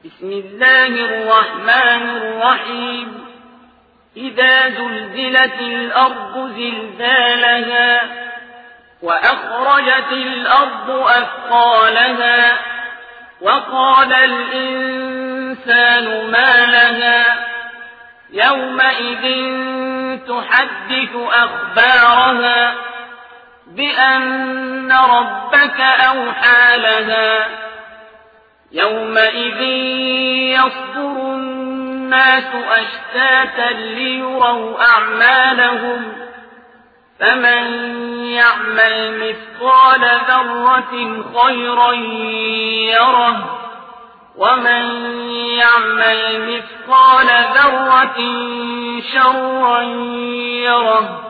بسم الله الرحمن الرحيم إذا زلزلت الأرض زلزالها وأخرجت الأرض أثقالها وقال الإنسان ما لها يومئذ تحدث أخبارها بأن ربك أوحى لها يومئذ يصدر الناس أشتاتا ليروا أعمالهم فمن يعمل مثقال ذرة خيرا يره ومن يعمل مثقال ذرة شرا يره